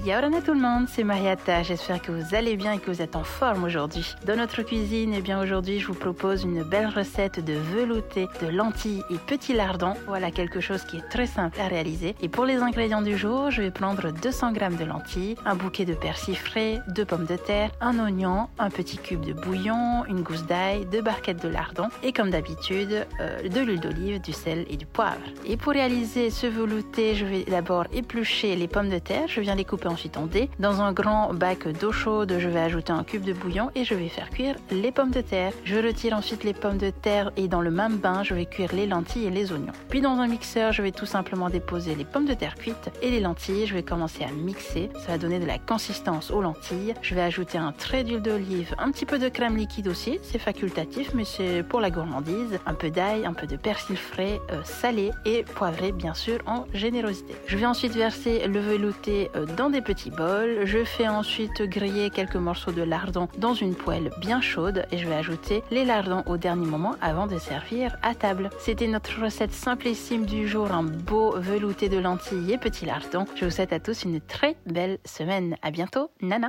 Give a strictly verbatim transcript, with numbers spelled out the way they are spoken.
Yaorana tout le monde, c'est Mariata, j'espère que vous allez bien et que vous êtes en forme aujourd'hui. Dans notre cuisine, eh bien aujourd'hui je vous propose une belle recette de velouté de lentilles et petits lardons. Voilà quelque chose qui est très simple à réaliser. Et pour les ingrédients du jour, je vais prendre deux cents grammes de lentilles, un bouquet de persil frais, deux pommes de terre, un oignon, un petit cube de bouillon, une gousse d'ail, deux barquettes de lardons et comme d'habitude, euh, de l'huile d'olive, du sel et du poivre. Et pour réaliser ce velouté, je vais d'abord éplucher les pommes de terre, je viens les couper ensuite en dés. Dans un grand bac d'eau chaude, je vais ajouter un cube de bouillon et je vais faire cuire les pommes de terre. Je retire ensuite les pommes de terre et dans le même bain, je vais cuire les lentilles et les oignons. Puis dans un mixeur, je vais tout simplement déposer les pommes de terre cuites et les lentilles. Je vais commencer à mixer. Ça va donner de la consistance aux lentilles. Je vais ajouter un trait d'huile d'olive, un petit peu de crème liquide aussi. C'est facultatif, mais c'est pour la gourmandise. Un peu d'ail, un peu de persil frais, euh, salé et poivré bien sûr en générosité. Je vais ensuite verser le velouté euh, dans des petits bols. Je fais ensuite griller quelques morceaux de lardons dans une poêle bien chaude et je vais ajouter les lardons au dernier moment avant de servir à table. C'était notre recette simplissime du jour, un beau velouté de lentilles et petits lardons. Je vous souhaite à tous une très belle semaine. À bientôt, Nana.